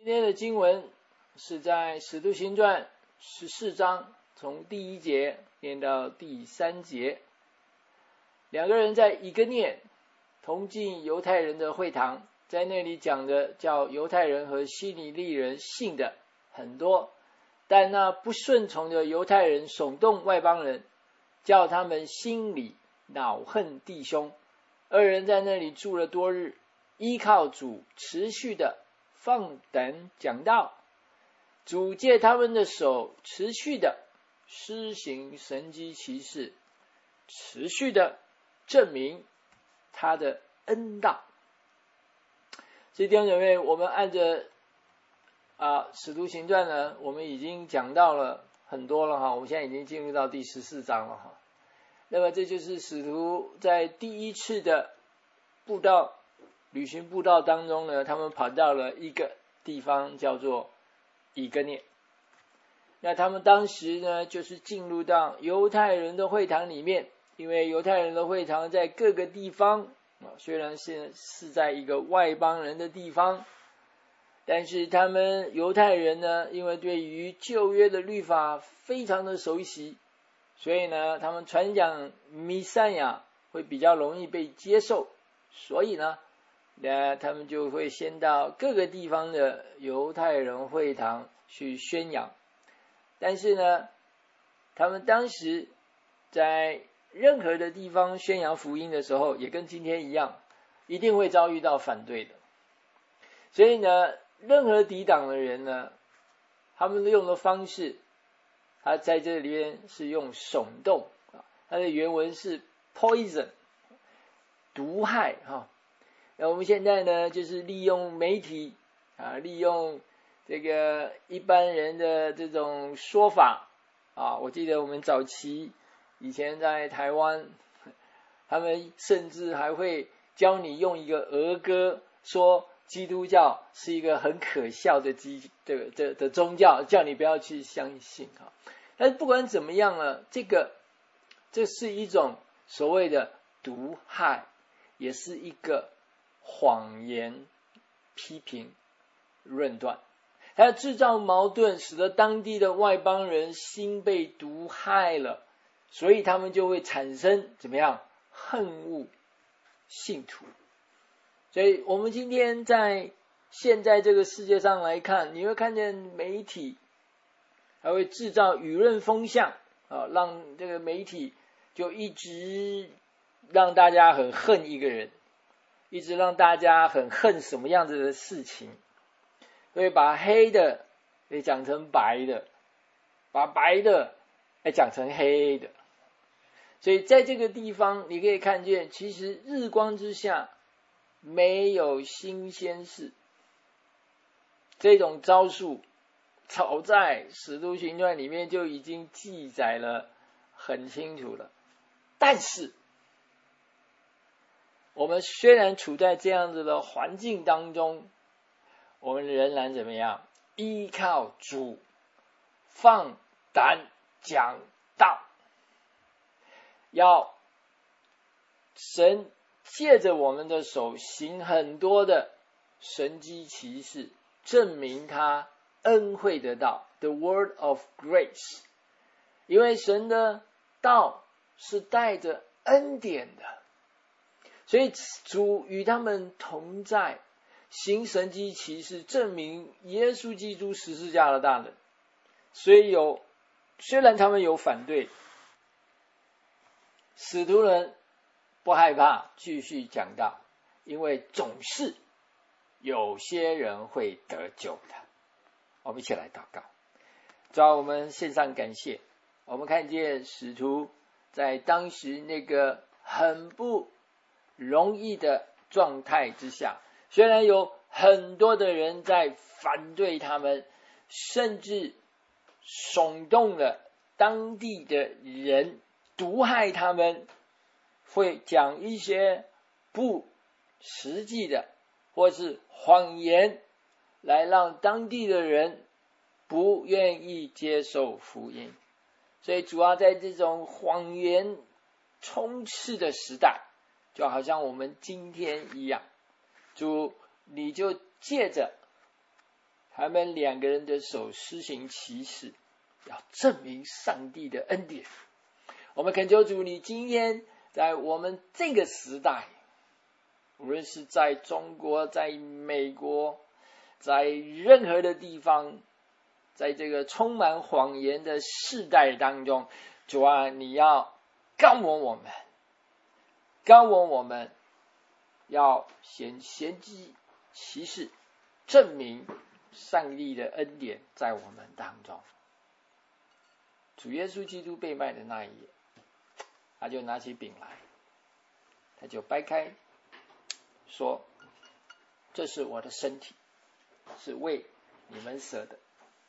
今天的经文是在使徒行传14章，从第1节念到第3节。两个人在以哥念同进犹太人的会堂，在那里讲的叫犹太人和希利尼人信的很多，但那不顺从的犹太人耸动外邦人，叫他们心里恼恨弟兄。二人在那里住了多日，依靠主持续的放胆讲道，主借他们的手持续的施行神迹奇事，持续的证明他的恩道。所以弟兄姐妹，我们按着使徒行传呢，我们已经讲到了很多了哈，我们现在已经进入到第14章了哈。那么这就是使徒在第一次的旅行布道当中呢，他们跑到了一个地方叫做以哥念。那他们当时呢，就是进入到犹太人的会堂里面，因为犹太人的会堂在各个地方虽然是在一个外邦人的地方，但是他们犹太人呢，因为对于旧约的律法非常的熟悉，所以呢，他们传讲弥赛亚会比较容易被接受，所以呢，他们就会先到各个地方的犹太人会堂去宣扬。但是呢，他们当时在任何的地方宣扬福音的时候，也跟今天一样，一定会遭遇到反对的。所以呢，任何抵挡的人呢，他们用的方式，他在这里面是用耸动，他的原文是 poison， 毒害哈。那我们现在呢，就是利用媒体利用这个一般人的这种说法我记得我们早期以前在台湾，他们甚至还会教你用一个儿歌说基督教是一个很可笑的宗教，叫你不要去相信但是不管怎么样呢，这是一种所谓的毒害，也是一个谎言批评论断，它要制造矛盾，使得当地的外邦人心被毒害了，所以他们就会产生怎么样恨恶信徒。所以我们今天在现在这个世界上来看，你会看见媒体还会制造舆论风向让这个媒体就一直让大家很恨一个人，一直让大家很恨什么样子的事情，所以把黑的也讲成白的，把白的也讲成黑的。所以在这个地方你可以看见，其实日光之下没有新鲜事，这种招数早在使徒行传里面就已经记载了很清楚了。但是我们虽然处在这样子的环境当中，我们仍然怎么样？依靠主，放胆讲道，要神借着我们的手行很多的神迹奇事，证明他恩惠的道 The word of grace。 因为神的道是带着恩典的，所以主与他们同在，行神迹奇事，证明耶稣基督十字架的大能。虽然他们有反对，使徒人不害怕继续讲道，因为总是有些人会得救的。我们一起来祷告。主啊，我们献上感谢，我们看见使徒在当时那个很不容易的状态之下，虽然有很多的人在反对他们，甚至耸动了当地的人，毒害他们，会讲一些不实际的或是谎言，来让当地的人不愿意接受福音。所以主要在这种谎言充斥的时代，就好像我们今天一样，主你就借着他们两个人的手施行奇事，要证明上帝的恩典。我们恳求主，你今天在我们这个时代，无论是在中国、在美国，在任何的地方，在这个充满谎言的世代当中，主啊，你要高摩我们，高摩我们，要显神迹奇事，证明上帝的恩典在我们当中。主耶稣基督被卖的那一夜，他就拿起饼来，他就掰开，说：“这是我的身体，是为你们舍的。”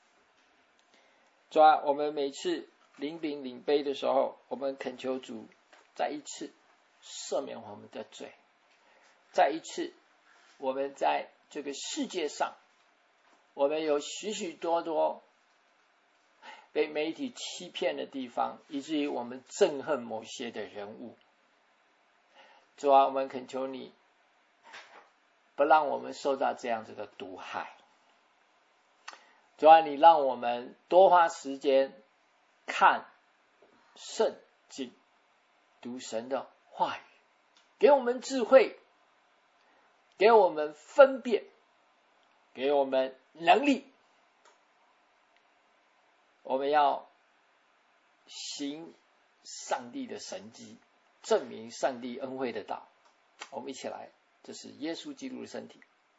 主啊，我们每次领饼领杯的时候，我们恳求主再一次赦免我们的罪，再一次我们在这个世界上，我们有许许多多被媒体欺骗的地方，以至于我们憎恨某些的人物。主啊，我们恳求你不让我们受到这样子的毒害。主啊，你让我们多花时间看圣经，读神的话语，给我们智慧，给我们分辨，给我们能力。我们要行上帝的神迹，证明上帝恩惠的道。我们一起来，这是耶稣基督的身体。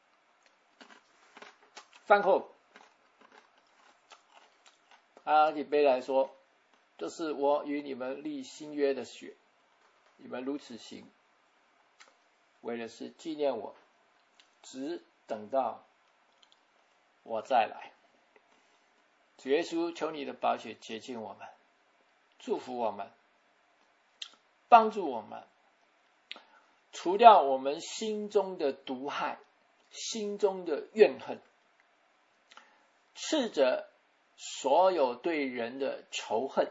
饭后他以杯来说，这是我与你们立新约的血，你们如此行，为的是纪念我，只等到我再来。主耶稣，求你的宝血洁净我们，祝福我们，帮助我们，除掉我们心中的毒害，心中的怨恨，斥责所有对人的仇恨。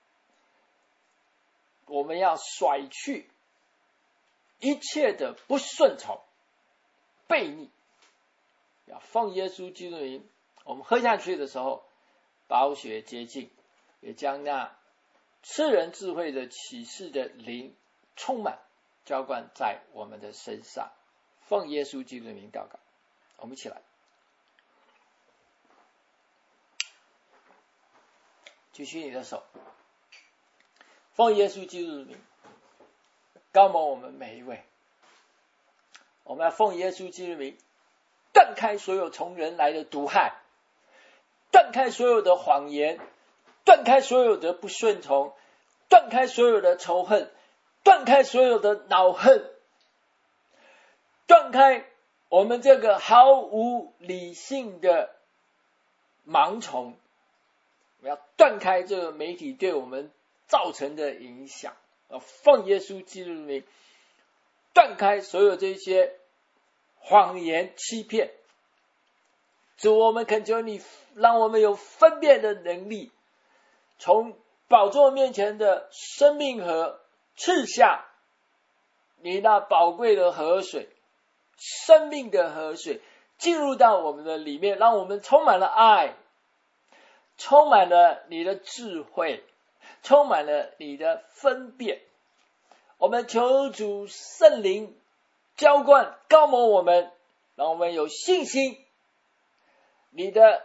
我们要甩去一切的不顺从、悖逆，要奉耶稣基督的名，我们喝下去的时候，宝血洁净，也将那赐人智慧的启示的灵充满浇灌在我们的身上。奉耶稣基督的名祷告，我们一起来，举起你的手，奉耶稣基督的名，高摩我们每一位。我们要奉耶稣基督的名，断开所有从人来的毒害，断开所有的谎言，断开所有的不顺从，断开所有的仇恨，断开所有的恼恨，断开我们这个毫无理性的盲从。我要断开这个媒体对我们造成的影响，奉耶稣基督的名，断开所有这些谎言欺骗。主，我们恳求你，让我们有分辨的能力，从宝座面前的生命河赐下你那宝贵的河水，生命的河水进入到我们的里面，让我们充满了爱，充满了你的智慧，充满了你的分辨。我们求主圣灵浇灌高摩我们，让我们有信心，你的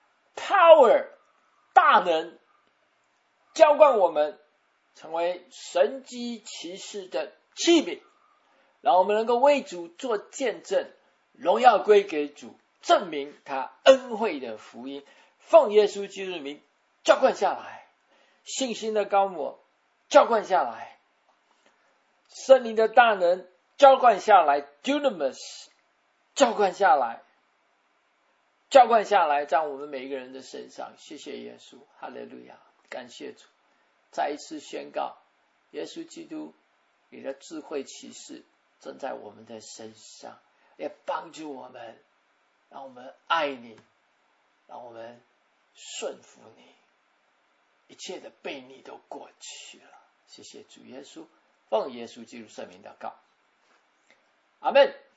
power 大能浇灌我们，成为神迹奇事的器皿，让我们能够为主做见证，荣耀归给主，证明他恩惠的福音。奉耶稣基督的名浇灌下来，信心的高摩浇灌下来，圣灵的大能浇灌下来， dunamis 浇灌下来，浇灌下来在我们每一个人的身上。谢谢耶稣，哈利路亚，感谢主。再一次宣告，耶稣基督你的智慧启示正在我们的身上，也帮助我们，让我们爱你，让我们顺服你，一切的悖逆都过去了。谢谢主耶稣，奉耶稣基督圣名祷告，阿们。